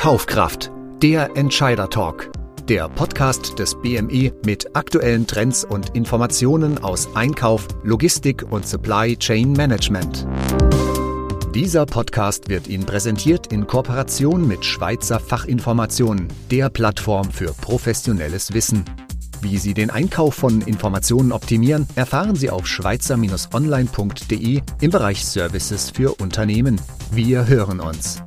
Kaufkraft, der Entscheider-Talk. Der Podcast des BME mit aktuellen Trends und Informationen aus Einkauf, Logistik und Supply Chain Management. Dieser Podcast wird Ihnen präsentiert in Kooperation mit Schweizer Fachinformationen, der Plattform für professionelles Wissen. Wie Sie den Einkauf von Informationen optimieren, erfahren Sie auf schweizer-online.de im Bereich Services für Unternehmen. Wir hören uns.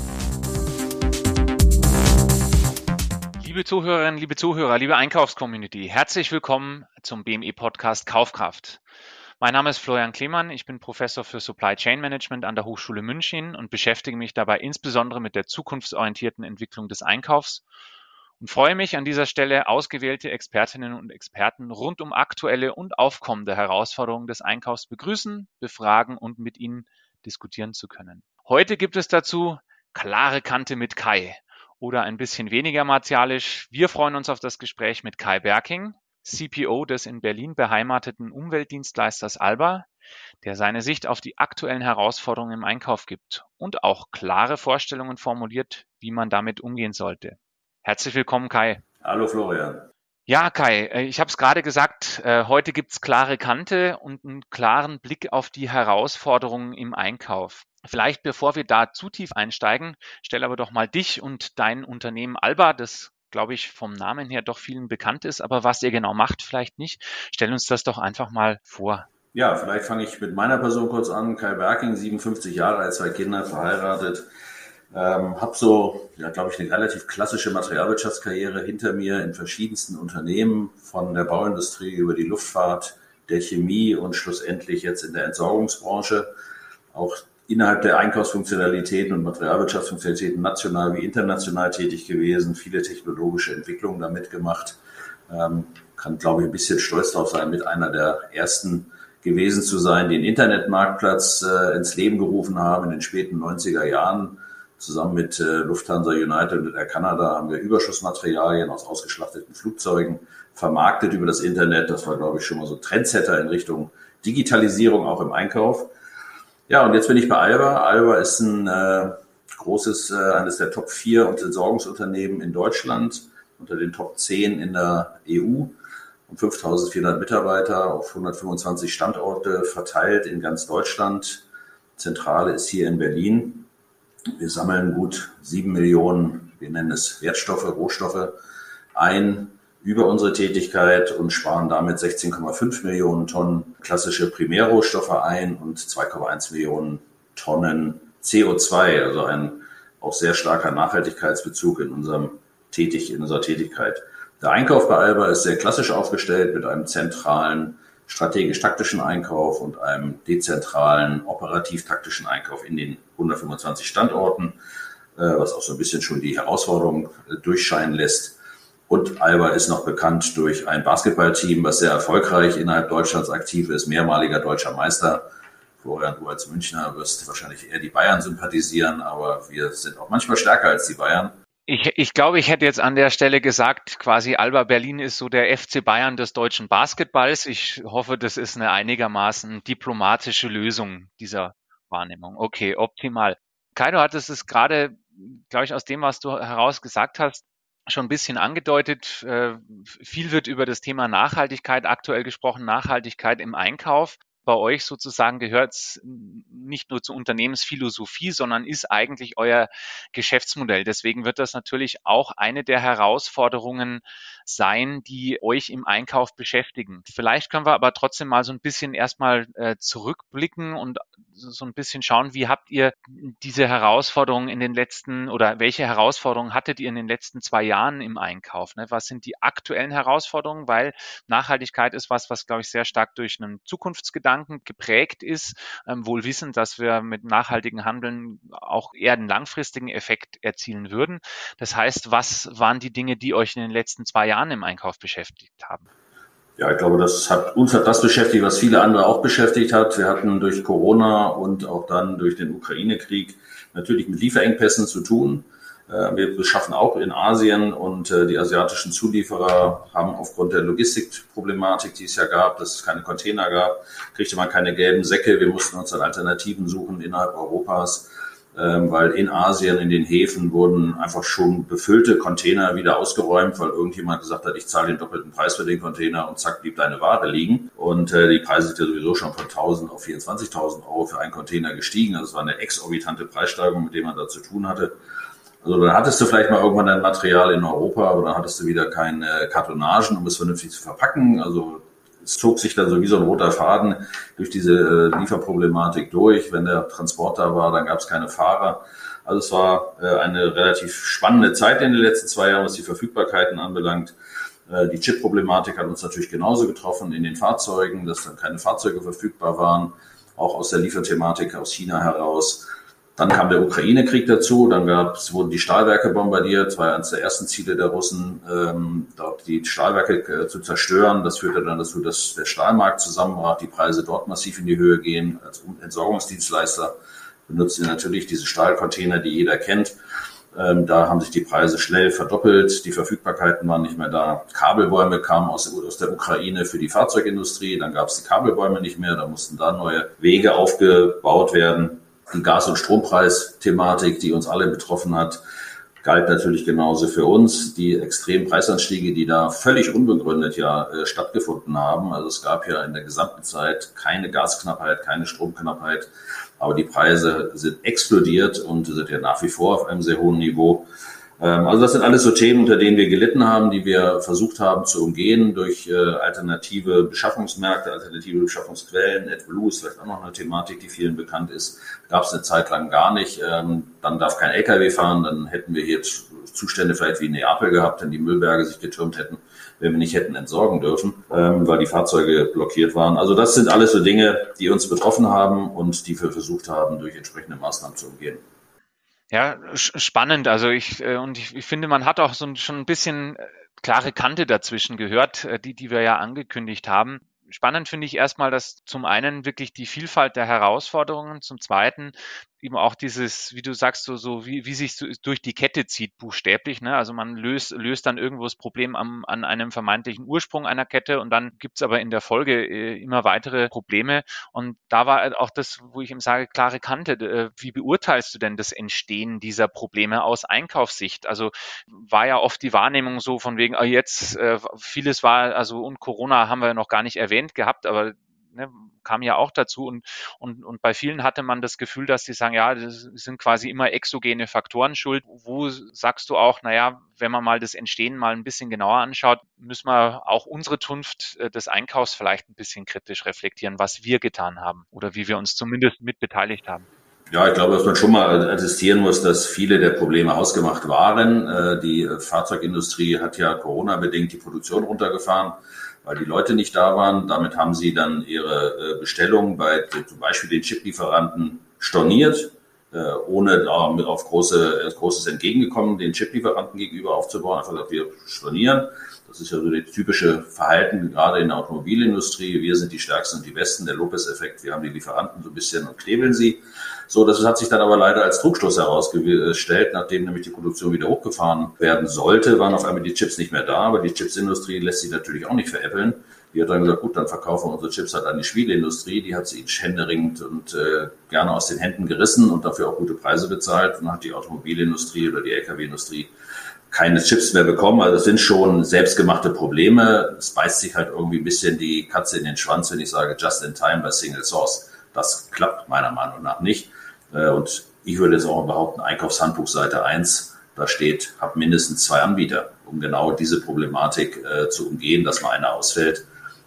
Liebe Zuhörerinnen, liebe Zuhörer, liebe Einkaufscommunity, herzlich willkommen zum BME-Podcast Kaufkraft. Mein Name ist Florian Klemann, ich bin Professor für Supply Chain Management an der Hochschule München und beschäftige mich dabei insbesondere mit der zukunftsorientierten Entwicklung des Einkaufs und freue mich an dieser Stelle, ausgewählte Expertinnen und Experten rund um aktuelle und aufkommende Herausforderungen des Einkaufs begrüßen, befragen und mit ihnen diskutieren zu können. Heute gibt es dazu klare Kante mit Kai oder ein bisschen weniger martialisch. Wir freuen uns auf das Gespräch mit Kai Berking, CPO des in Berlin beheimateten Umweltdienstleisters Alba, der seine Sicht auf die aktuellen Herausforderungen im Einkauf gibt und auch klare Vorstellungen formuliert, wie man damit umgehen sollte. Herzlich willkommen, Kai. Hallo Florian. Ja, Kai, ich habe es gerade gesagt, heute gibt es klare Kante und einen klaren Blick auf die Herausforderungen im Einkauf. Vielleicht, bevor wir da zu tief einsteigen, stell aber doch mal dich und dein Unternehmen Alba, das, glaube ich, vom Namen her doch vielen bekannt ist, aber was ihr genau macht, vielleicht nicht. Stell uns das doch einfach mal vor. Ja, vielleicht fange ich mit meiner Person kurz an. Kai Berking, 57 Jahre alt, 2 Kinder, verheiratet. Habe so, glaube ich, eine relativ klassische Materialwirtschaftskarriere hinter mir in verschiedensten Unternehmen, von der Bauindustrie über die Luftfahrt, der Chemie und schlussendlich jetzt in der Entsorgungsbranche. Auch innerhalb der Einkaufsfunktionalitäten und Materialwirtschaftsfunktionalitäten national wie international tätig gewesen, viele technologische Entwicklungen da mitgemacht. Kann, glaube ich, ein bisschen stolz darauf sein, mit einer der ersten gewesen zu sein, die den Internetmarktplatz ins Leben gerufen haben in den späten 90er Jahren. Zusammen mit Lufthansa United und Air Canada haben wir Überschussmaterialien aus ausgeschlachteten Flugzeugen vermarktet über das Internet. Das war, glaube ich, schon mal so Trendsetter in Richtung Digitalisierung, auch im Einkauf. Ja, und jetzt bin ich bei Alba. Alba ist ein eines der Top 4 Entsorgungsunternehmen in Deutschland, unter den Top 10 in der EU und 5.400 Mitarbeiter auf 125 Standorte verteilt in ganz Deutschland. Zentrale ist hier in Berlin. Wir sammeln gut 7 Millionen, wir nennen es Wertstoffe, Rohstoffe ein über unsere Tätigkeit und sparen damit 16,5 Millionen Tonnen klassische Primärrohstoffe ein und 2,1 Millionen Tonnen CO2, also ein auch sehr starker Nachhaltigkeitsbezug in unserer Tätigkeit. Der Einkauf bei Alba ist sehr klassisch aufgestellt mit einem zentralen strategisch-taktischen Einkauf und einem dezentralen operativ-taktischen Einkauf in den 125 Standorten, was auch so ein bisschen schon die Herausforderung durchscheinen lässt. Und Alba ist noch bekannt durch ein Basketballteam, was sehr erfolgreich innerhalb Deutschlands aktiv ist, mehrmaliger deutscher Meister. Florian, du als Münchner wirst wahrscheinlich eher die Bayern sympathisieren, aber wir sind auch manchmal stärker als die Bayern. Ich glaube, ich hätte jetzt an der Stelle gesagt, quasi Alba Berlin ist so der FC Bayern des deutschen Basketballs. Ich hoffe, das ist eine einigermaßen diplomatische Lösung dieser Wahrnehmung. Okay, optimal. Kai, du hattest es gerade, glaube ich, aus dem, was du heraus gesagt hast, schon ein bisschen angedeutet. Viel wird über das Thema Nachhaltigkeit aktuell gesprochen, Nachhaltigkeit im Einkauf. Bei euch sozusagen gehört es nicht nur zur Unternehmensphilosophie, sondern ist eigentlich euer Geschäftsmodell. Deswegen wird das natürlich auch eine der Herausforderungen sein, die euch im Einkauf beschäftigen. Vielleicht können wir aber trotzdem mal so ein bisschen erstmal zurückblicken und so ein bisschen schauen, wie habt ihr diese Herausforderungen in den letzten oder welche Herausforderungen hattet ihr in den letzten 2 Jahren im Einkauf? Ne? Was sind die aktuellen Herausforderungen? Weil Nachhaltigkeit ist was, glaube ich, sehr stark durch einen Zukunftsgedanken geprägt ist, wohl wissend, dass wir mit nachhaltigem Handeln auch eher einen langfristigen Effekt erzielen würden. Das heißt, was waren die Dinge, die euch in den letzten 2 Jahren im Einkauf beschäftigt haben? Ja, ich glaube, uns hat das beschäftigt, was viele andere auch beschäftigt hat. Wir hatten durch Corona und auch dann durch den Ukraine-Krieg natürlich mit Lieferengpässen zu tun. Wir beschaffen auch in Asien und die asiatischen Zulieferer haben aufgrund der Logistikproblematik, die es ja gab, dass es keine Container gab, kriegte man keine gelben Säcke. Wir mussten uns dann Alternativen suchen innerhalb Europas. weil in Asien, in den Häfen wurden einfach schon befüllte Container wieder ausgeräumt, weil irgendjemand gesagt hat, ich zahle den doppelten Preis für den Container und zack, blieb deine Ware liegen. Und die Preise sind ja sowieso schon von 1.000 auf 24.000 Euro für einen Container gestiegen. Also es war eine exorbitante Preissteigerung, mit der man da zu tun hatte. Also dann hattest du vielleicht mal irgendwann dein Material in Europa, aber dann hattest du wieder keine Kartonagen, um es vernünftig zu verpacken. Also es zog sich dann so wie so ein roter Faden durch diese Lieferproblematik durch. Wenn der Transport da war, dann gab es keine Fahrer. Also es war eine relativ spannende Zeit in den letzten 2 Jahren, was die Verfügbarkeiten anbelangt. Die Chip-Problematik hat uns natürlich genauso getroffen in den Fahrzeugen, dass dann keine Fahrzeuge verfügbar waren, auch aus der Lieferthematik aus China heraus. Dann kam der Ukraine-Krieg dazu, dann wurden die Stahlwerke bombardiert, das war eines der ersten Ziele der Russen, dort die Stahlwerke zu zerstören. Das führte dann dazu, dass der Stahlmarkt zusammenbrach, die Preise dort massiv in die Höhe gehen. Als Entsorgungsdienstleister benutzen wir natürlich diese Stahlcontainer, die jeder kennt. Da haben sich die Preise schnell verdoppelt, die Verfügbarkeiten waren nicht mehr da. Kabelbäume kamen aus der Ukraine für die Fahrzeugindustrie, dann gab es die Kabelbäume nicht mehr, da mussten da neue Wege aufgebaut werden. Die Gas- und Strompreisthematik, die uns alle betroffen hat, galt natürlich genauso für uns. Die extremen Preisanstiege, die da völlig unbegründet stattgefunden haben. Also es gab ja in der gesamten Zeit keine Gasknappheit, keine Stromknappheit. Aber die Preise sind explodiert und sind ja nach wie vor auf einem sehr hohen Niveau. Also das sind alles so Themen, unter denen wir gelitten haben, die wir versucht haben zu umgehen durch alternative Beschaffungsmärkte, alternative Beschaffungsquellen. AdBlue ist vielleicht auch noch eine Thematik, die vielen bekannt ist. Gab es eine Zeit lang gar nicht. Dann darf kein LKW fahren, dann hätten wir hier Zustände vielleicht wie in Neapel gehabt, wenn die Müllberge sich getürmt hätten, wenn wir nicht hätten entsorgen dürfen, weil die Fahrzeuge blockiert waren. Also das sind alles so Dinge, die uns betroffen haben und die wir versucht haben, durch entsprechende Maßnahmen zu umgehen. Ja, spannend. Also ich finde, man hat auch schon ein bisschen klare Kante dazwischen gehört, die wir ja angekündigt haben. Spannend finde ich erstmal, dass zum einen wirklich die Vielfalt der Herausforderungen, zum zweiten eben auch dieses, wie du sagst, so wie sich so durch die Kette zieht, buchstäblich, ne? Also man löst dann irgendwo das Problem an einem vermeintlichen Ursprung einer Kette und dann gibt's aber in der Folge immer weitere Probleme. Und da war auch das, wo ich eben sage, klare Kante. Wie beurteilst du denn das Entstehen dieser Probleme aus Einkaufssicht? Also war ja oft die Wahrnehmung so von wegen, vieles war, also und Corona haben wir noch gar nicht erwähnt gehabt, aber kam ja auch dazu und bei vielen hatte man das Gefühl, dass sie sagen, ja, das sind quasi immer exogene Faktoren schuld. Wo sagst du auch, naja, wenn man mal das Entstehen mal ein bisschen genauer anschaut, müssen wir auch unsere Zunft des Einkaufs vielleicht ein bisschen kritisch reflektieren, was wir getan haben oder wie wir uns zumindest mit beteiligt haben? Ja, ich glaube, dass man schon mal attestieren muss, dass viele der Probleme hausgemacht waren. Die Fahrzeugindustrie hat ja Corona-bedingt die Produktion runtergefahren, weil die Leute nicht da waren. Damit haben sie dann ihre Bestellungen bei zum Beispiel den Chiplieferanten storniert, ohne auf großes Entgegengekommen den Chiplieferanten gegenüber aufzubauen. Einfach gesagt, wir stornieren. Das ist ja so das typische Verhalten, gerade in der Automobilindustrie. Wir sind die Stärksten und die Besten, der Lopez-Effekt. Wir haben die Lieferanten so ein bisschen und knebeln sie. So, das hat sich dann aber leider als Trugschluss herausgestellt, nachdem nämlich die Produktion wieder hochgefahren werden sollte, waren auf einmal die Chips nicht mehr da. Aber die Chipsindustrie lässt sich natürlich auch nicht veräppeln. Die hat dann gesagt, gut, dann verkaufen wir unsere Chips halt an die Spieleindustrie. Die hat sie händeringend und gerne aus den Händen gerissen und dafür auch gute Preise bezahlt. Und dann hat die Automobilindustrie oder die LKW-Industrie keine Chips mehr bekommen. Also das sind schon selbstgemachte Probleme. Es beißt sich halt irgendwie ein bisschen die Katze in den Schwanz, wenn ich sage just in time bei Single Source. Das klappt meiner Meinung nach nicht. Und ich würde jetzt auch behaupten, Einkaufshandbuch Seite 1, da steht, hab mindestens 2 Anbieter, um genau diese Problematik zu umgehen, dass mal einer ausfällt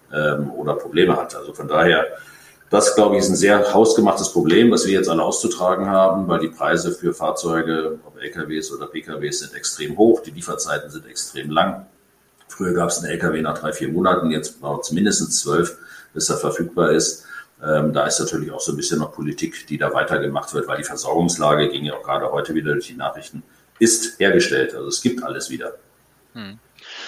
oder Probleme hat. Also von daher, das, glaube ich, ist ein sehr hausgemachtes Problem, was wir jetzt alle auszutragen haben, weil die Preise für Fahrzeuge, ob LKWs oder PKWs, sind extrem hoch, die Lieferzeiten sind extrem lang. Früher gab es einen LKW nach 3-4 Monaten, jetzt braucht es mindestens 12, bis er verfügbar ist. Da ist natürlich auch so ein bisschen noch Politik, die da weitergemacht wird, weil die Versorgungslage, ging ja auch gerade heute wieder durch die Nachrichten, ist hergestellt. Also es gibt alles wieder.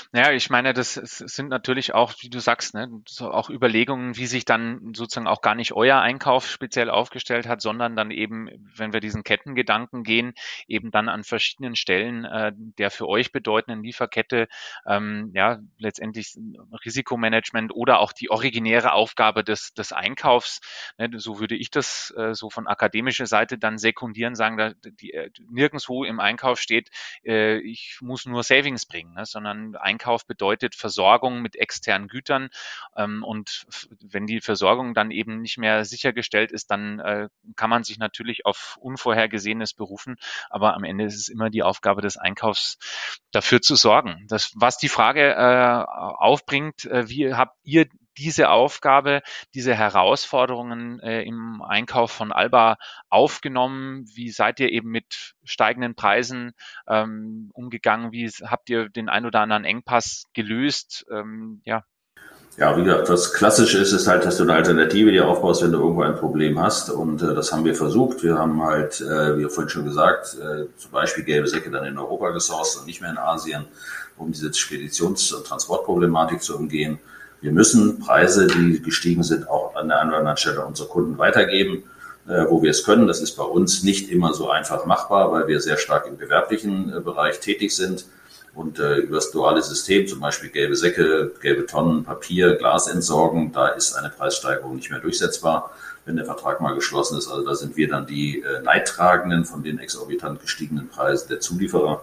Ja, ich meine, sind natürlich auch, wie du sagst, ne, so auch Überlegungen, wie sich dann sozusagen auch gar nicht euer Einkauf speziell aufgestellt hat, sondern dann eben, wenn wir diesen Kettengedanken gehen, eben dann an verschiedenen Stellen der für euch bedeutenden Lieferkette, ja, letztendlich Risikomanagement oder auch die originäre Aufgabe des Einkaufs, ne, so würde ich das so von akademischer Seite dann sekundieren, sagen, nirgendwo im Einkauf steht, ich muss nur Savings bringen, ne, sondern Einkauf bedeutet Versorgung mit externen Gütern. Und wenn die Versorgung dann eben nicht mehr sichergestellt ist, dann kann man sich natürlich auf Unvorhergesehenes berufen. Aber am Ende ist es immer die Aufgabe des Einkaufs, dafür zu sorgen. Was die Frage aufbringt, wie habt ihr diese Aufgabe, diese Herausforderungen im Einkauf von Alba aufgenommen? Wie seid ihr eben mit steigenden Preisen umgegangen? Wie habt ihr den ein oder anderen Engpass gelöst? Ja. Ja, wie gesagt, was klassisch ist halt, dass du eine Alternative dir aufbaust, wenn du irgendwo ein Problem hast. Und das haben wir versucht. Wir haben halt, wie vorhin schon gesagt, zum Beispiel gelbe Säcke dann in Europa gesourced und nicht mehr in Asien, um diese Speditions- und Transportproblematik zu umgehen. Wir müssen Preise, die gestiegen sind, auch an der einen oder anderen Stelle unsere Kunden weitergeben, wo wir es können. Das ist bei uns nicht immer so einfach machbar, weil wir sehr stark im gewerblichen Bereich tätig sind. Und über das duale System, zum Beispiel gelbe Säcke, gelbe Tonnen, Papier, Glas entsorgen, da ist eine Preissteigerung nicht mehr durchsetzbar, wenn der Vertrag mal geschlossen ist. Also da sind wir dann die Leidtragenden von den exorbitant gestiegenen Preisen der Zulieferer.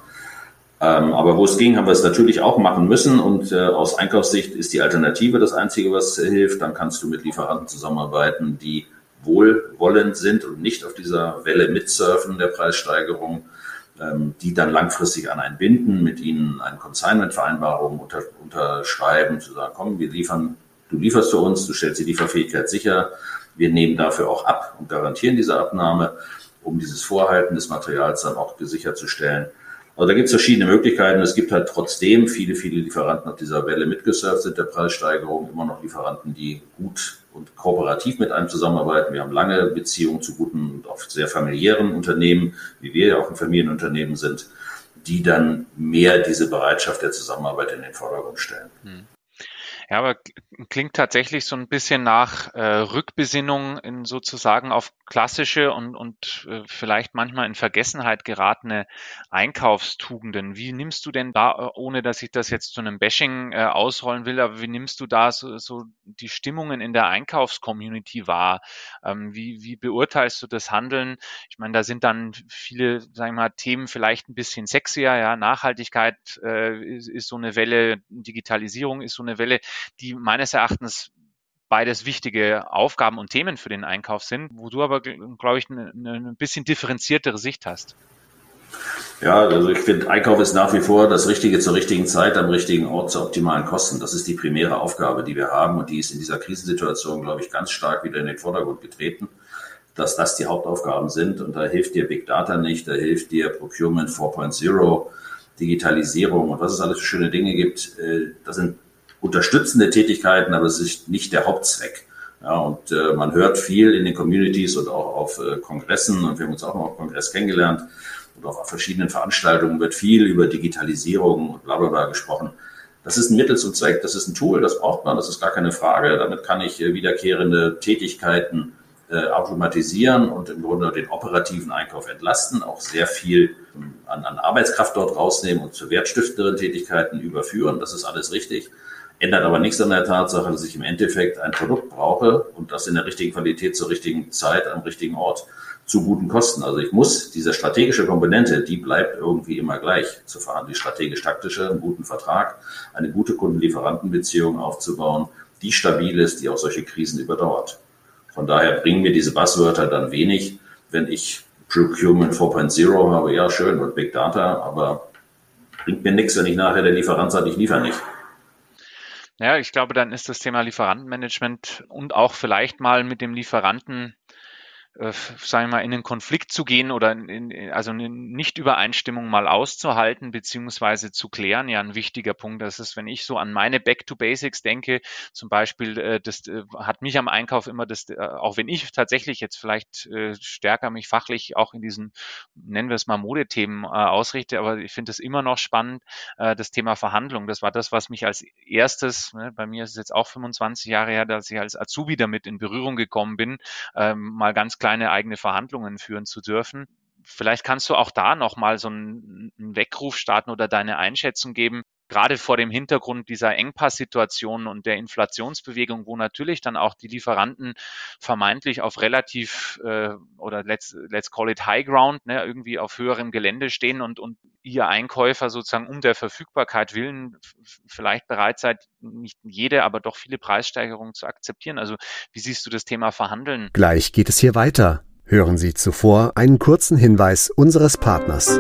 Aber wo es ging, haben wir es natürlich auch machen müssen. Und aus Einkaufssicht ist die Alternative das Einzige, was hilft. Dann kannst du mit Lieferanten zusammenarbeiten, die wohlwollend sind und nicht auf dieser Welle mitsurfen der Preissteigerung, die dann langfristig an einen binden, mit ihnen eine Consignment-Vereinbarung unterschreiben, zu sagen, komm, du lieferst für uns, du stellst die Lieferfähigkeit sicher, wir nehmen dafür auch ab und garantieren diese Abnahme, um dieses Vorhalten des Materials dann auch sicherzustellen. Also da gibt es verschiedene Möglichkeiten. Es gibt halt trotzdem viele Lieferanten auf dieser Welle mitgesurft sind der Preissteigerung, immer noch Lieferanten, die gut und kooperativ mit einem zusammenarbeiten. Wir haben lange Beziehungen zu guten und oft sehr familiären Unternehmen, wie wir ja auch ein Familienunternehmen sind, die dann mehr diese Bereitschaft der Zusammenarbeit in den Vordergrund stellen. Ja, aber klingt tatsächlich so ein bisschen nach Rückbesinnung in sozusagen auf klassische und vielleicht manchmal in Vergessenheit geratene Einkaufstugenden. Wie nimmst du denn da, ohne dass ich das jetzt zu einem Bashing ausrollen will, aber wie nimmst du da so die Stimmungen in der Einkaufscommunity wahr? Wie beurteilst du das Handeln? Ich meine, da sind dann viele, sagen wir mal, Themen vielleicht ein bisschen sexier. Ja, Nachhaltigkeit ist so eine Welle, Digitalisierung ist so eine Welle, die meines Erachtens beides wichtige Aufgaben und Themen für den Einkauf sind, wo du aber, glaube ich, eine bisschen differenziertere Sicht hast. Ja, also ich finde, Einkauf ist nach wie vor das Richtige zur richtigen Zeit, am richtigen Ort, zu optimalen Kosten. Das ist die primäre Aufgabe, die wir haben und die ist in dieser Krisensituation, glaube ich, ganz stark wieder in den Vordergrund getreten, dass das die Hauptaufgaben sind. Und da hilft dir Big Data nicht, da hilft dir Procurement 4.0, Digitalisierung und was es alles für schöne Dinge gibt. Das sind unterstützende Tätigkeiten, aber es ist nicht der Hauptzweck. Ja, und man hört viel in den Communities und auch auf Kongressen, und wir haben uns auch mal auf Kongress kennengelernt und auch auf verschiedenen Veranstaltungen wird viel über Digitalisierung und bla bla bla gesprochen. Das ist ein Mittel zum Zweck, das ist ein Tool, das braucht man, das ist gar keine Frage. Damit kann ich wiederkehrende Tätigkeiten automatisieren und im Grunde den operativen Einkauf entlasten, auch sehr viel an Arbeitskraft dort rausnehmen und zu wertstiftenderen Tätigkeiten überführen. Das ist alles richtig. Ändert aber nichts an der Tatsache, dass ich im Endeffekt ein Produkt brauche und das in der richtigen Qualität zur richtigen Zeit am richtigen Ort zu guten Kosten. Also ich muss diese strategische Komponente, die bleibt irgendwie immer gleich zu fahren. Die strategisch-taktische, einen guten Vertrag, eine gute Kunden-Lieferanten-Beziehung aufzubauen, die stabil ist, die auch solche Krisen überdauert. Von daher bringen mir diese Buzzwörter dann wenig, wenn ich Procurement 4.0 habe, ja schön, und Big Data, aber bringt mir nichts, wenn ich nachher der Lieferant sagt, ich liefere nicht. Ja, ich glaube, dann ist das Thema Lieferantenmanagement und auch vielleicht mal mit dem Lieferanten sagen wir mal, in einen Konflikt zu gehen oder also eine Nicht-Übereinstimmung mal auszuhalten beziehungsweise zu klären. Ja, ein wichtiger Punkt. Das ist, wenn ich so an meine Back to Basics denke, zum Beispiel, das hat mich am Einkauf immer auch wenn ich tatsächlich jetzt vielleicht stärker mich fachlich auch in diesen, nennen wir es mal, Modethemen ausrichte, aber ich finde es immer noch spannend, das Thema Verhandlung. Das war das, was mich als erstes, ne, bei mir ist es jetzt auch 25 Jahre her, dass ich als Azubi damit in Berührung gekommen bin, mal ganz kleine eigene Verhandlungen führen zu dürfen. Vielleicht kannst du auch da nochmal so einen Weckruf starten oder deine Einschätzung geben, gerade vor dem Hintergrund dieser Engpasssituation und der Inflationsbewegung, wo natürlich dann auch die Lieferanten vermeintlich auf relativ oder let's call it High Ground, ne, irgendwie auf höherem Gelände stehen und ihr Einkäufer sozusagen um der Verfügbarkeit willen vielleicht bereit seid, nicht jede, aber doch viele Preissteigerungen zu akzeptieren. Also wie siehst du das Thema Verhandeln? Gleich geht es hier weiter. Hören Sie zuvor einen kurzen Hinweis unseres Partners.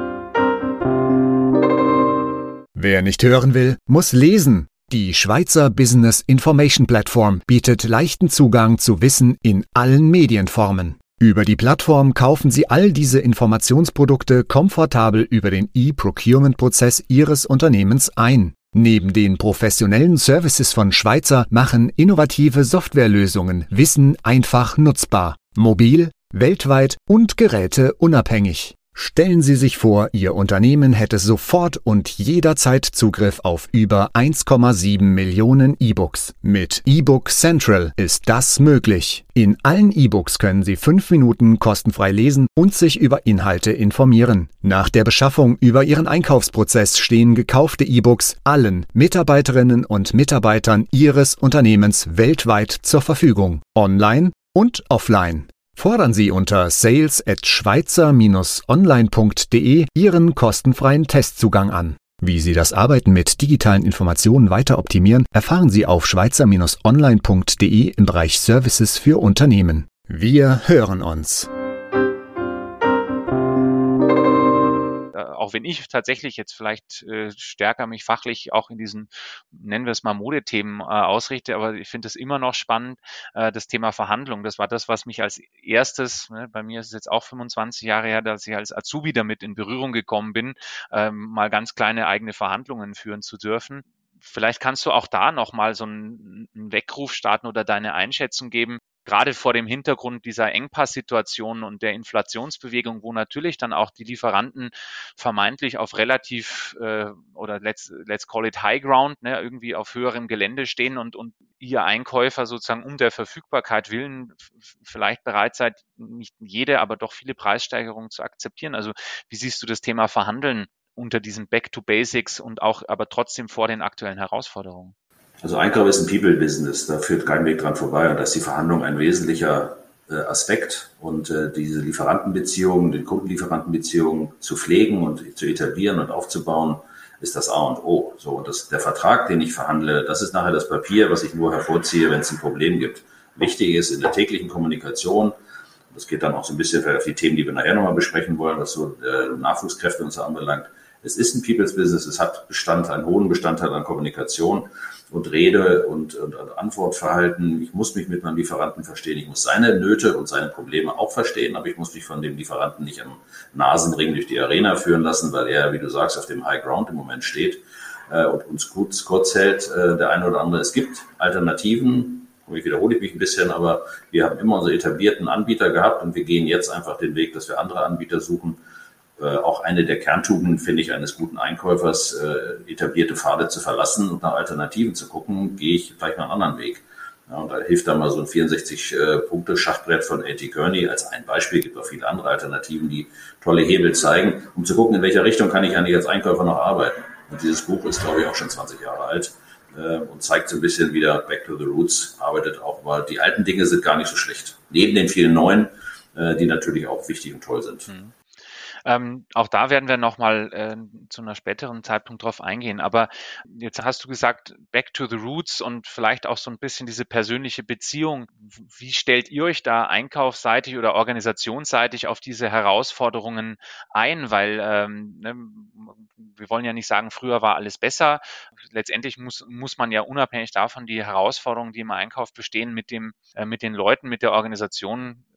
Wer nicht hören will, muss lesen. Die Schweizer Business Information Plattform bietet leichten Zugang zu Wissen in allen Medienformen. Über die Plattform kaufen Sie all diese Informationsprodukte komfortabel über den E-Procurement-Prozess Ihres Unternehmens ein. Neben den professionellen Services von Schweizer machen innovative Softwarelösungen Wissen einfach nutzbar, mobil, weltweit und geräteunabhängig. Stellen Sie sich vor, Ihr Unternehmen hätte sofort und jederzeit Zugriff auf über 1,7 Millionen E-Books. Mit eBook Central ist das möglich. In allen E-Books können Sie 5 Minuten kostenfrei lesen und sich über Inhalte informieren. Nach der Beschaffung über Ihren Einkaufsprozess stehen gekaufte E-Books allen Mitarbeiterinnen und Mitarbeitern Ihres Unternehmens weltweit zur Verfügung, online und offline. Fordern Sie unter sales@schweizer-online.de Ihren kostenfreien Testzugang an. Wie Sie das Arbeiten mit digitalen Informationen weiter optimieren, erfahren Sie auf schweizer-online.de im Bereich Services für Unternehmen. Wir hören uns. Auch wenn ich tatsächlich jetzt vielleicht stärker mich fachlich auch in diesen, nennen wir es mal, Modethemen ausrichte, aber ich finde es immer noch spannend, das Thema Verhandlung. Das war das, was mich als erstes, ne, bei mir ist es jetzt auch 25 Jahre her, dass ich als Azubi damit in Berührung gekommen bin, mal ganz kleine eigene Verhandlungen führen zu dürfen. Vielleicht kannst du auch da nochmal so einen Weckruf starten oder deine Einschätzung geben, gerade vor dem Hintergrund dieser Engpasssituation und der Inflationsbewegung, wo natürlich dann auch die Lieferanten vermeintlich auf relativ oder let's call it High Ground, ne, irgendwie auf höherem Gelände stehen und ihr Einkäufer sozusagen um der Verfügbarkeit willen vielleicht bereit seid, nicht jede, aber doch viele Preissteigerungen zu akzeptieren. Also wie siehst du das Thema Verhandeln unter diesen Back to Basics und auch aber trotzdem vor den aktuellen Herausforderungen? Also Einkauf ist ein People-Business, da führt kein Weg dran vorbei und da ist die Verhandlung ein wesentlicher Aspekt und diese Lieferantenbeziehungen, den Kundenlieferantenbeziehungen zu pflegen und zu etablieren und aufzubauen, ist das A und O. So, und der Vertrag, den ich verhandle, das ist nachher das Papier, was ich nur hervorziehe, wenn es ein Problem gibt. Wichtig ist in der täglichen Kommunikation, das geht dann auch so ein bisschen auf die Themen, die wir nachher nochmal besprechen wollen, was so Nachwuchskräfte und so anbelangt. Es ist ein People's Business, es hat einen hohen Bestandteil an Kommunikation und Rede und Antwortverhalten. Ich muss mich mit meinem Lieferanten verstehen, ich muss seine Nöte und seine Probleme auch verstehen, aber ich muss mich von dem Lieferanten nicht am Nasenring durch die Arena führen lassen, weil er, wie du sagst, auf dem High Ground im Moment steht und uns kurz hält, der eine oder andere. Es gibt Alternativen, ich wiederhole mich ein bisschen, aber wir haben immer unsere etablierten Anbieter gehabt und wir gehen jetzt einfach den Weg, dass wir andere Anbieter suchen. Auch eine der Kerntugenden, finde ich, eines guten Einkäufers, etablierte Pfade zu verlassen und nach Alternativen zu gucken, gehe ich vielleicht noch einen anderen Weg. Ja, und da hilft dann mal so ein 64-Punkte-Schachbrett von A.T. Kearney als ein Beispiel. Gibt auch viele andere Alternativen, die tolle Hebel zeigen, um zu gucken, in welcher Richtung kann ich eigentlich als Einkäufer noch arbeiten. Und dieses Buch ist, glaube ich, auch schon 20 Jahre alt und zeigt so ein bisschen wieder Back to the Roots, arbeitet auch mal. Die alten Dinge sind gar nicht so schlecht. Neben den vielen neuen, die natürlich auch wichtig und toll sind. Mhm. Auch da werden wir nochmal zu einer späteren Zeitpunkt drauf eingehen. Aber jetzt hast du gesagt, back to the roots und vielleicht auch so ein bisschen diese persönliche Beziehung. Wie stellt ihr euch da einkaufsseitig oder organisationsseitig auf diese Herausforderungen ein? Weil wir wollen ja nicht sagen, früher war alles besser. Letztendlich muss man ja unabhängig davon die Herausforderungen, die im Einkauf bestehen, mit den Leuten, mit der Organisation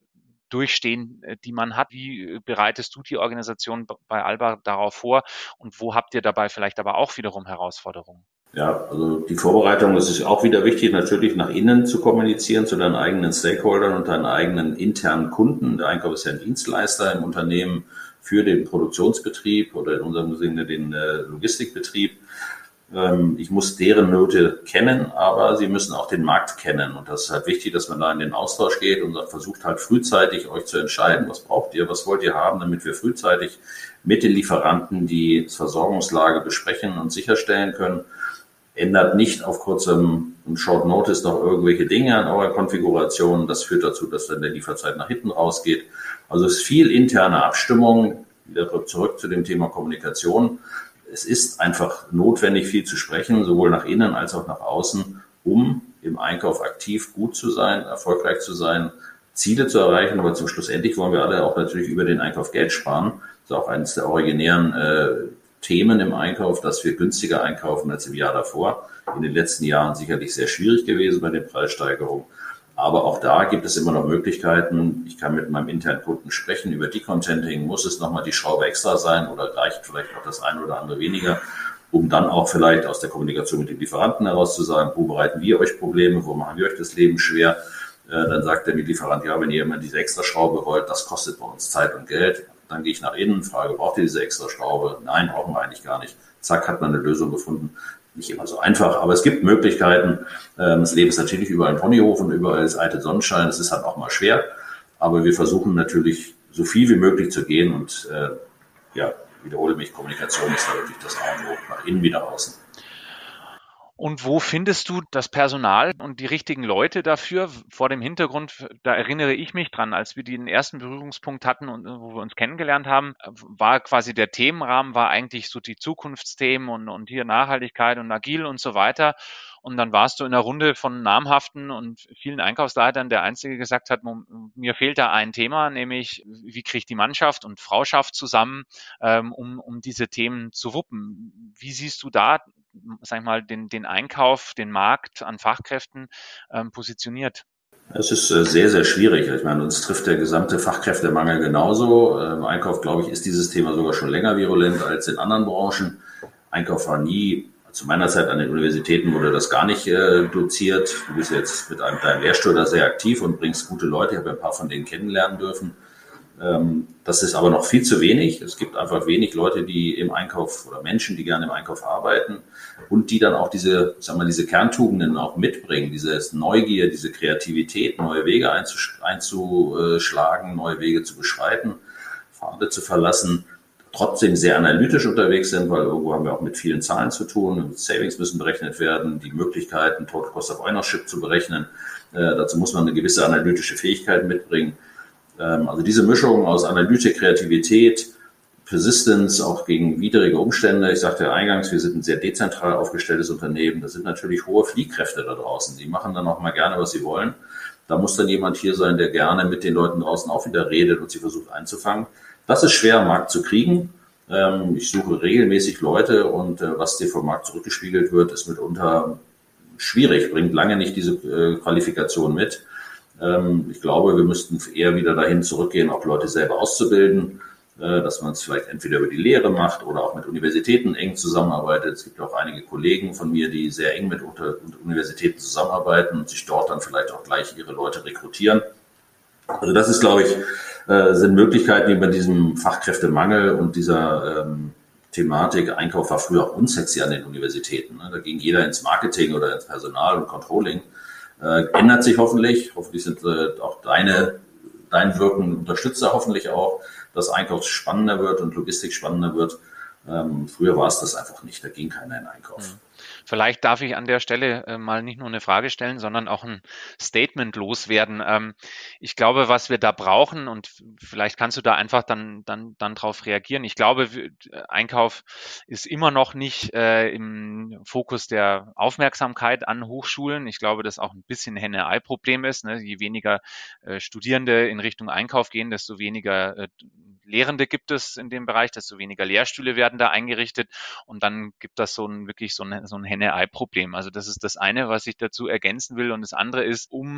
durchstehen, die man hat. Wie bereitest du die Organisation bei Alba darauf vor und wo habt ihr dabei vielleicht aber auch wiederum Herausforderungen? Ja, also die Vorbereitung, es ist auch wieder wichtig, natürlich nach innen zu kommunizieren, zu deinen eigenen Stakeholdern und deinen eigenen internen Kunden. Der Einkauf ist ja ein Dienstleister im Unternehmen für den Produktionsbetrieb oder in unserem Sinne den Logistikbetrieb. Ich muss deren Note kennen, aber sie müssen auch den Markt kennen. Und das ist halt wichtig, dass man da in den Austausch geht und versucht halt frühzeitig euch zu entscheiden, was braucht ihr, was wollt ihr haben, damit wir frühzeitig mit den Lieferanten die Versorgungslage besprechen und sicherstellen können. Ändert nicht auf kurzem Short Notice noch irgendwelche Dinge an eurer Konfiguration. Das führt dazu, dass dann der Lieferzeit nach hinten rausgeht. Also es ist viel interne Abstimmung. Wieder zurück zu dem Thema Kommunikation. Es ist einfach notwendig, viel zu sprechen, sowohl nach innen als auch nach außen, um im Einkauf aktiv gut zu sein, erfolgreich zu sein, Ziele zu erreichen. Aber zum Schluss endlich wollen wir alle auch natürlich über den Einkauf Geld sparen. Das ist auch eines der originären Themen im Einkauf, dass wir günstiger einkaufen als im Jahr davor. In den letzten Jahren sicherlich sehr schwierig gewesen bei den Preissteigerungen. Aber auch da gibt es immer noch Möglichkeiten. Ich kann mit meinem internen Kunden sprechen über Decontenting. Muss es nochmal die Schraube extra sein oder reicht vielleicht auch das eine oder andere weniger, um dann auch vielleicht aus der Kommunikation mit den Lieferanten heraus zu sagen, wo bereiten wir euch Probleme, wo machen wir euch das Leben schwer. Dann sagt der Lieferant, ja, wenn ihr immer diese extra Schraube wollt, das kostet bei uns Zeit und Geld. Dann gehe ich nach innen, frage, braucht ihr diese extra Schraube? Nein, brauchen wir eigentlich gar nicht. Zack, hat man eine Lösung gefunden. Nicht immer so einfach, aber es gibt Möglichkeiten. Das Leben ist natürlich überall ein Ponyhof und überall ist eitel Sonnenschein. Es ist halt auch mal schwer, aber wir versuchen natürlich so viel wie möglich zu gehen und wiederhole mich, Kommunikation ist da wirklich das A und O, nach innen wie nach außen. Und wo findest du das Personal und die richtigen Leute dafür? Vor dem Hintergrund, da erinnere ich mich dran, als wir den ersten Berührungspunkt hatten und wo wir uns kennengelernt haben, war quasi der Themenrahmen, war eigentlich so die Zukunftsthemen und hier Nachhaltigkeit und agil und so weiter. Und dann warst du in einer Runde von namhaften und vielen Einkaufsleitern der Einzige gesagt hat, mir fehlt da ein Thema, nämlich wie kriegt die Mannschaft und Frauschaft zusammen, um diese Themen zu wuppen. Wie siehst du da, sag ich mal, den Einkauf, den Markt an Fachkräften positioniert? Es ist sehr, sehr schwierig. Ich meine, uns trifft der gesamte Fachkräftemangel genauso. Im Einkauf, glaube ich, ist dieses Thema sogar schon länger virulent als in anderen Branchen. Einkauf war nie, zu meiner Zeit an den Universitäten wurde das gar nicht doziert. Du bist jetzt mit einem kleinen Lehrstuhl da sehr aktiv und bringst gute Leute. Ich habe ein paar von denen kennenlernen dürfen. Das ist aber noch viel zu wenig. Es gibt einfach wenig Leute, die im Einkauf oder Menschen, die gerne im Einkauf arbeiten und die dann auch diese Kerntugenden auch mitbringen, diese Neugier, diese Kreativität, neue Wege einzuschlagen, neue Wege zu beschreiten, Pfade zu verlassen, trotzdem sehr analytisch unterwegs sind, weil irgendwo haben wir auch mit vielen Zahlen zu tun. Savings müssen berechnet werden, die Möglichkeiten, Total Cost of Ownership zu berechnen. Dazu muss man eine gewisse analytische Fähigkeit mitbringen. Also diese Mischung aus Analyse, Kreativität, Persistence, auch gegen widrige Umstände. Ich sagte ja eingangs, wir sind ein sehr dezentral aufgestelltes Unternehmen. Da sind natürlich hohe Fliehkräfte da draußen. Die machen dann auch mal gerne, was sie wollen. Da muss dann jemand hier sein, der gerne mit den Leuten draußen auch wieder redet und sie versucht einzufangen. Das ist schwer am Markt zu kriegen. Ich suche regelmäßig Leute und was dir vom Markt zurückgespiegelt wird, ist mitunter schwierig, bringt lange nicht diese Qualifikation mit. Ich glaube, wir müssten eher wieder dahin zurückgehen, auch Leute selber auszubilden, dass man es vielleicht entweder über die Lehre macht oder auch mit Universitäten eng zusammenarbeitet. Es gibt auch einige Kollegen von mir, die sehr eng mit Universitäten zusammenarbeiten und sich dort dann vielleicht auch gleich ihre Leute rekrutieren. Also das ist, glaube ich, sind Möglichkeiten, die bei diesem Fachkräftemangel und dieser Thematik, Einkauf war früher auch unsexy an den Universitäten. Da ging jeder ins Marketing oder ins Personal und Controlling. Ändert sich hoffentlich. Hoffentlich sind auch dein Wirken Unterstützer hoffentlich auch, dass Einkauf spannender wird und Logistik spannender wird. Früher war es das einfach nicht. Da ging keiner in Einkauf. Vielleicht darf ich an der Stelle mal nicht nur eine Frage stellen, sondern auch ein Statement loswerden. Ich glaube, was wir da brauchen, und vielleicht kannst du da einfach dann drauf reagieren. Ich glaube, Einkauf ist immer noch nicht im Fokus der Aufmerksamkeit an Hochschulen. Ich glaube, das auch ein bisschen Henne-Ei-Problem ist. Ne? Je weniger Studierende in Richtung Einkauf gehen, desto weniger Lehrende gibt es in dem Bereich, desto weniger Lehrstühle werden da eingerichtet und dann gibt das so ein Henne-Ei-Problem. Also das ist das eine, was ich dazu ergänzen will und das andere ist, um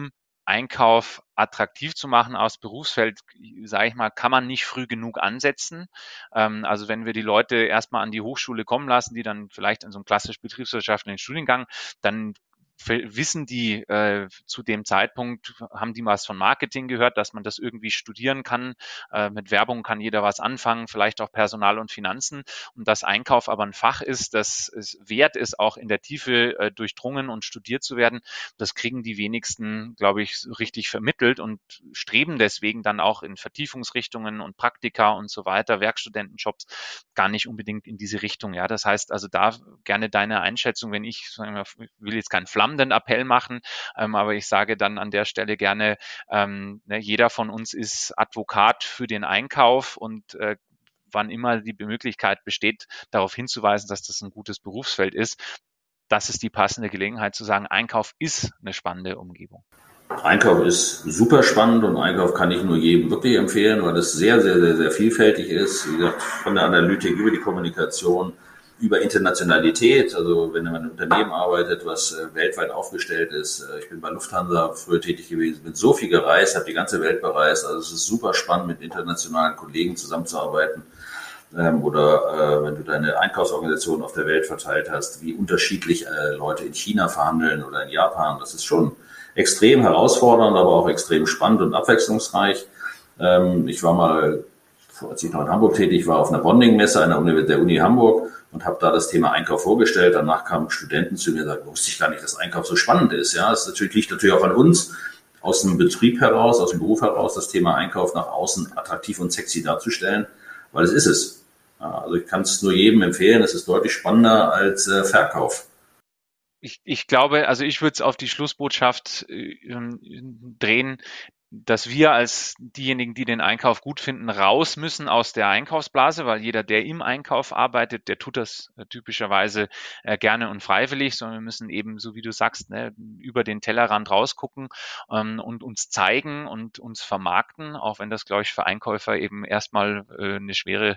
Einkauf attraktiv zu machen aus Berufsfeld, sage ich mal, kann man nicht früh genug ansetzen. Also wenn wir die Leute erstmal an die Hochschule kommen lassen, die dann vielleicht in so einem klassisch betriebswirtschaftlichen Studiengang, dann wissen die zu dem Zeitpunkt, haben die was von Marketing gehört, dass man das irgendwie studieren kann. Mit Werbung kann jeder was anfangen, vielleicht auch Personal und Finanzen. Und dass Einkauf aber ein Fach ist, das es wert ist, auch in der Tiefe durchdrungen und studiert zu werden, das kriegen die wenigsten, glaube ich, richtig vermittelt und streben deswegen dann auch in Vertiefungsrichtungen und Praktika und so weiter, Werkstudentenjobs, gar nicht unbedingt in diese Richtung. Ja, das heißt also da gerne deine Einschätzung, wenn ich, sagen wir, will jetzt keinen flammenden Appell machen, aber ich sage dann an der Stelle gerne, jeder von uns ist Advokat für den Einkauf und wann immer die Möglichkeit besteht, darauf hinzuweisen, dass das ein gutes Berufsfeld ist, das ist die passende Gelegenheit zu sagen, Einkauf ist eine spannende Umgebung. Einkauf ist super spannend und Einkauf kann ich nur jedem wirklich empfehlen, weil es sehr, sehr, sehr, sehr vielfältig ist. Wie gesagt, von der Analytik über die Kommunikation, über Internationalität, also wenn man in einem Unternehmen arbeitet, was weltweit aufgestellt ist. Ich bin bei Lufthansa früher tätig gewesen, bin so viel gereist, habe die ganze Welt bereist. Also es ist super spannend, mit internationalen Kollegen zusammenzuarbeiten. Oder wenn du deine Einkaufsorganisation auf der Welt verteilt hast, wie unterschiedlich Leute in China verhandeln oder in Japan. Das ist schon extrem herausfordernd, aber auch extrem spannend und abwechslungsreich. Ich war mal, als ich noch in Hamburg tätig war, auf einer Bonding-Messe der Uni Hamburg und habe da das Thema Einkauf vorgestellt. Danach kamen Studenten zu mir und sagten, wusste ich gar nicht, dass Einkauf so spannend ist. Ja, es liegt natürlich auch an uns, aus dem Betrieb heraus, aus dem Beruf heraus, das Thema Einkauf nach außen attraktiv und sexy darzustellen, weil es ist es. Also ich kann es nur jedem empfehlen, es ist deutlich spannender als Verkauf. Ich glaube, also ich würde es auf die Schlussbotschaft drehen, dass wir als diejenigen, die den Einkauf gut finden, raus müssen aus der Einkaufsblase, weil jeder, der im Einkauf arbeitet, der tut das typischerweise gerne und freiwillig, sondern wir müssen eben, so wie du sagst, über den Tellerrand rausgucken und uns zeigen und uns vermarkten, auch wenn das, glaube ich, für Einkäufer eben erstmal eine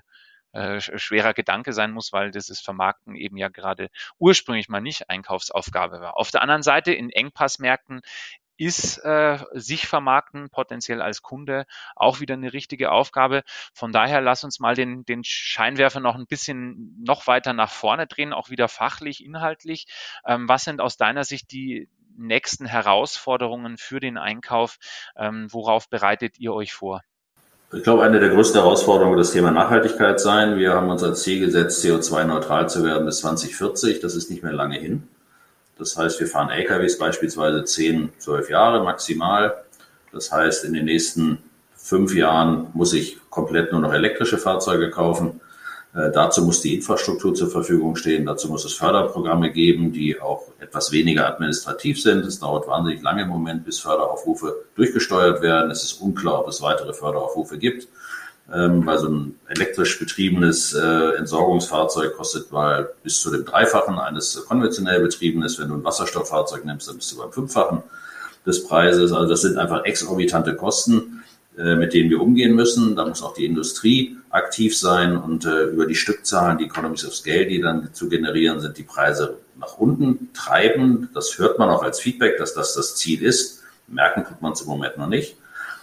schwerer Gedanke sein muss, weil dieses Vermarkten eben ja gerade ursprünglich mal nicht Einkaufsaufgabe war. Auf der anderen Seite in Engpassmärkten ist sich vermarkten, potenziell als Kunde, auch wieder eine richtige Aufgabe. Von daher lass uns mal den Scheinwerfer noch ein bisschen noch weiter nach vorne drehen, auch wieder fachlich, inhaltlich. Was sind aus deiner Sicht die nächsten Herausforderungen für den Einkauf? Worauf bereitet ihr euch vor? Ich glaube, eine der größten Herausforderungen wird das Thema Nachhaltigkeit sein. Wir haben uns als Ziel gesetzt, CO2-neutral zu werden bis 2040. Das ist nicht mehr lange hin. Das heißt, wir fahren LKWs beispielsweise 10, 12 Jahre maximal. Das heißt, in den nächsten 5 Jahren muss ich komplett nur noch elektrische Fahrzeuge kaufen. Dazu muss die Infrastruktur zur Verfügung stehen. Dazu muss es Förderprogramme geben, die auch etwas weniger administrativ sind. Es dauert wahnsinnig lange im Moment, bis Förderaufrufe durchgesteuert werden. Es ist unklar, ob es weitere Förderaufrufe gibt. Weil so ein elektrisch betriebenes Entsorgungsfahrzeug kostet mal bis zu dem Dreifachen eines konventionell betriebenes. Wenn du ein Wasserstofffahrzeug nimmst, dann bist du beim Fünffachen des Preises. Also das sind einfach exorbitante Kosten, mit denen wir umgehen müssen. Da muss auch die Industrie aktiv sein und über die Stückzahlen, die Economies of Scale, die dann zu generieren sind, die Preise nach unten treiben. Das hört man auch als Feedback, dass das Ziel ist. Merken tut man es im Moment noch nicht.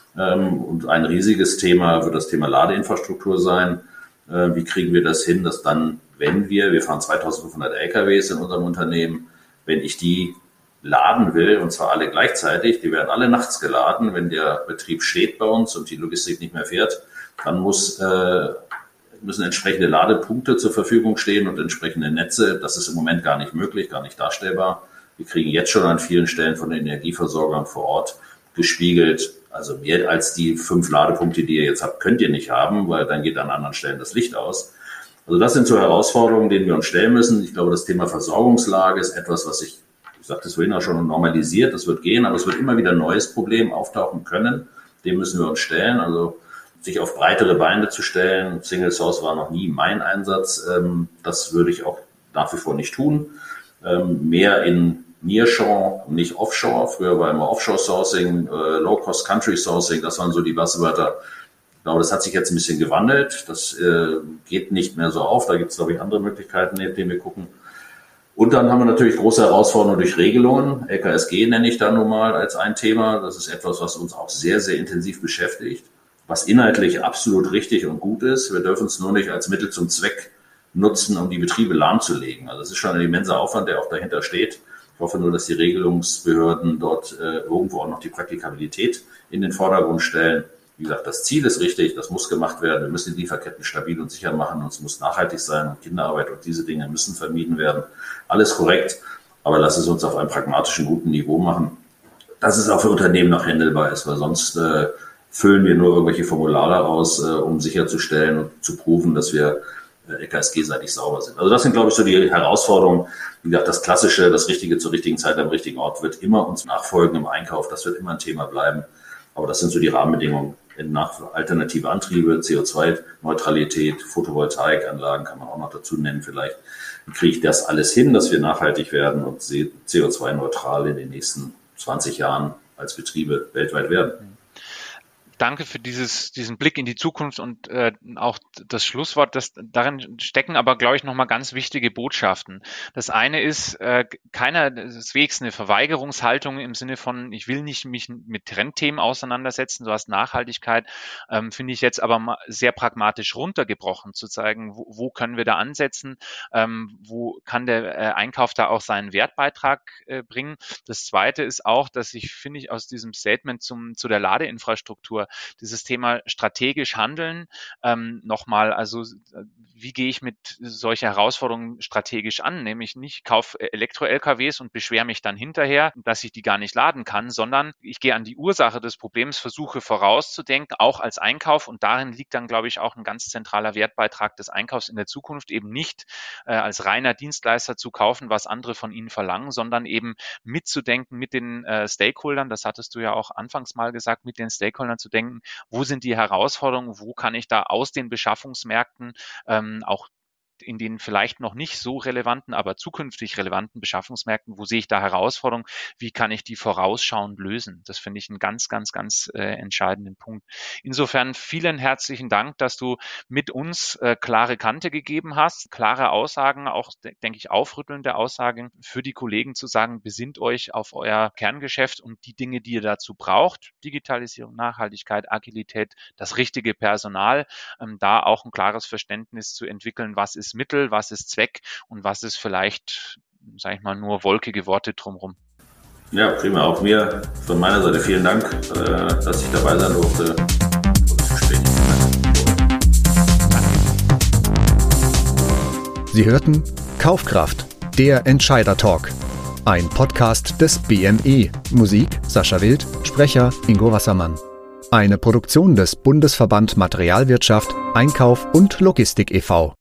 Und ein riesiges Thema wird das Thema Ladeinfrastruktur sein. Wie kriegen wir das hin, dass dann, wenn wir fahren 2500 LKWs in unserem Unternehmen, wenn ich die laden will, und zwar alle gleichzeitig, die werden alle nachts geladen, wenn der Betrieb steht bei uns und die Logistik nicht mehr fährt, dann müssen entsprechende Ladepunkte zur Verfügung stehen und entsprechende Netze. Das ist im Moment gar nicht möglich, gar nicht darstellbar. Wir kriegen jetzt schon an vielen Stellen von den Energieversorgern vor Ort gespiegelt, also mehr als die 5 Ladepunkte, die ihr jetzt habt, könnt ihr nicht haben, weil dann geht an anderen Stellen das Licht aus. Also das sind so Herausforderungen, denen wir uns stellen müssen. Ich glaube, das Thema Versorgungslage ist etwas, was ich sagte es vorhin auch schon, normalisiert. Das wird gehen, aber es wird immer wieder ein neues Problem auftauchen können. Dem müssen wir uns stellen. Also sich auf breitere Beine zu stellen. Single Source war noch nie mein Einsatz. Das würde ich auch nach wie vor nicht tun. Mehr in Nearshore, nicht Offshore. Früher war immer Offshore-Sourcing, Low-Cost-Country-Sourcing. Das waren so die Buzzwörter. Ich glaube, das hat sich jetzt ein bisschen gewandelt. Das geht nicht mehr so auf. Da gibt es, glaube ich, andere Möglichkeiten, neben denen wir gucken. Und dann haben wir natürlich große Herausforderungen durch Regelungen. LKSG nenne ich da nun mal als ein Thema. Das ist etwas, was uns auch sehr, sehr intensiv beschäftigt, was inhaltlich absolut richtig und gut ist. Wir dürfen es nur nicht als Mittel zum Zweck nutzen, um die Betriebe lahmzulegen. Also es ist schon ein immenser Aufwand, der auch dahinter steht. Ich hoffe nur, dass die Regelungsbehörden dort irgendwo auch noch die Praktikabilität in den Vordergrund stellen. Wie gesagt, das Ziel ist richtig, das muss gemacht werden. Wir müssen die Lieferketten stabil und sicher machen und es muss nachhaltig sein. Und Kinderarbeit und diese Dinge müssen vermieden werden. Alles korrekt, aber lass es uns auf einem pragmatischen, guten Niveau machen, dass es auch für Unternehmen noch handelbar ist, weil sonst füllen wir nur irgendwelche Formulare aus, um sicherzustellen und zu prüfen, dass wir LKSG-seitig sauber sind. Also das sind, glaube ich, so die Herausforderungen. Wie gesagt, das Klassische, das Richtige zur richtigen Zeit am richtigen Ort wird immer uns nachfolgen im Einkauf. Das wird immer ein Thema bleiben. Aber das sind so die Rahmenbedingungen. Alternative Antriebe, CO2-Neutralität, Photovoltaikanlagen kann man auch noch dazu nennen vielleicht. Dann kriege ich das alles hin, dass wir nachhaltig werden und CO2-neutral in den nächsten 20 Jahren als Betriebe weltweit werden. Danke für diesen Blick in die Zukunft und auch das Schlusswort. Darin stecken aber, glaube ich, nochmal ganz wichtige Botschaften. Das eine ist keineswegs eine Verweigerungshaltung im Sinne von, ich will nicht mich mit Trendthemen auseinandersetzen. Du hast Nachhaltigkeit, finde ich jetzt aber mal sehr pragmatisch runtergebrochen, zu zeigen, wo können wir da ansetzen, wo kann der Einkauf da auch seinen Wertbeitrag bringen. Das zweite ist auch, dass ich, finde ich, aus diesem Statement zu der Ladeinfrastruktur dieses Thema strategisch handeln, nochmal, also wie gehe ich mit solcher Herausforderungen strategisch an? Nämlich nicht, kaufe Elektro-LKWs und beschwere mich dann hinterher, dass ich die gar nicht laden kann, sondern ich gehe an die Ursache des Problems, versuche vorauszudenken, auch als Einkauf, und darin liegt dann, glaube ich, auch ein ganz zentraler Wertbeitrag des Einkaufs in der Zukunft, eben nicht als reiner Dienstleister zu kaufen, was andere von ihnen verlangen, sondern eben mitzudenken mit den Stakeholdern, das hattest du ja auch anfangs mal gesagt, mit den Stakeholdern zu denken, wo sind die Herausforderungen, wo kann ich da aus den Beschaffungsmärkten auch in den vielleicht noch nicht so relevanten, aber zukünftig relevanten Beschaffungsmärkten, wo sehe ich da Herausforderungen, wie kann ich die vorausschauend lösen? Das finde ich einen ganz, ganz, ganz entscheidenden Punkt. Insofern vielen herzlichen Dank, dass du mit uns klare Kante gegeben hast, klare Aussagen, auch, denke ich, aufrüttelnde Aussagen für die Kollegen zu sagen, besinnt euch auf euer Kerngeschäft und die Dinge, die ihr dazu braucht, Digitalisierung, Nachhaltigkeit, Agilität, das richtige Personal, da auch ein klares Verständnis zu entwickeln, was ist Mittel, was ist Zweck und was ist vielleicht, sage ich mal, nur wolkige Worte drumherum. Ja, prima. Auch mir von meiner Seite vielen Dank, dass ich dabei sein durfte. Sie hörten Kaufkraft, der Entscheider-Talk. Ein Podcast des BME. Musik Sascha Wild, Sprecher Ingo Wassermann. Eine Produktion des Bundesverband Materialwirtschaft, Einkauf und Logistik e.V.